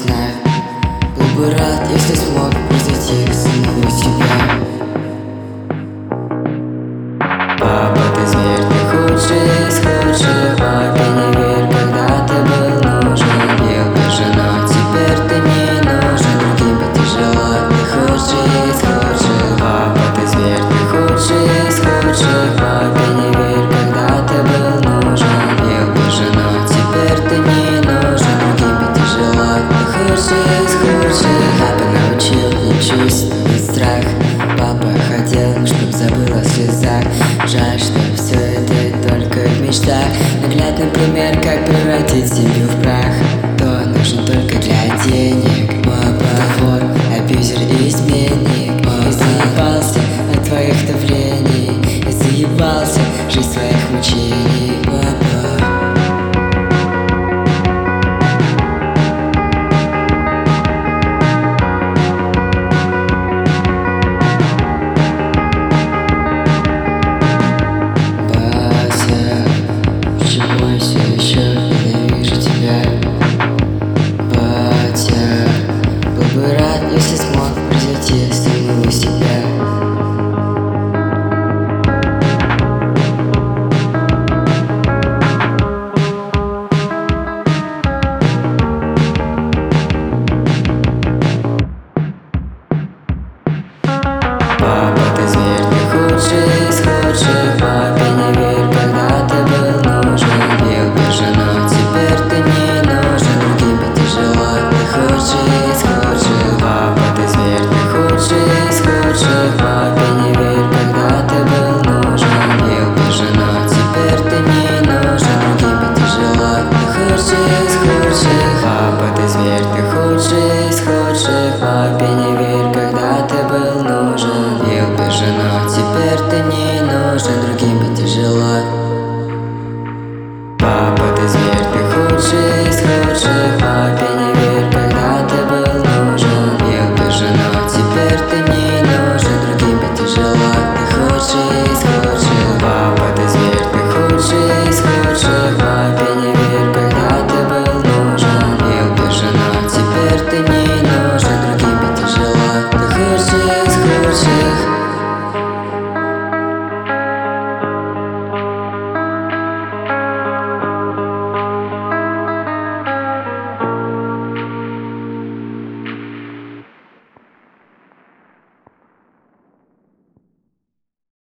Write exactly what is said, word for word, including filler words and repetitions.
знаю. Был бы рад, если смог произойти самого себя. Папа, ты зверь, ты худший из худших. Папе не верь, когда ты был нужен. Бил бы жену, теперь ты не нужен. Другим бы тяжело, ты худший из худших. Папа, ты зверь, ты худший из худших. Папе не верь, когда ты был нужен. Бил бы жену, теперь ты не нужен. Другим бы тяжело, ты худший из худших. Папа научил не чувствовать страх. Папа хотел, чтоб забыл о слезах. Жаль, что все это только в мечтах. Наглядный пример, как превратить семью в прах. То нужен только для денег. Папа вор, абьюзер и изменник. Я заебался от твоих давлений. Я заебался жизнь своих мучений. Папа. Если смог произойти самого себя. Папа, ты зверь, ты худший из худших. Папе не верь, когда ты был нужен. Бил бы жену, теперь ты не нужен. Другим бы тяжело, ты худший из худших. Папа, ты зверь, ты худший из худших. Папе не верь, когда ты был нужен. Бил бы жену, теперь ты не нужен. Другим бы тяжело, ты худший из худших. Папа, ты зверь, ты худший из худших. Папе не верь.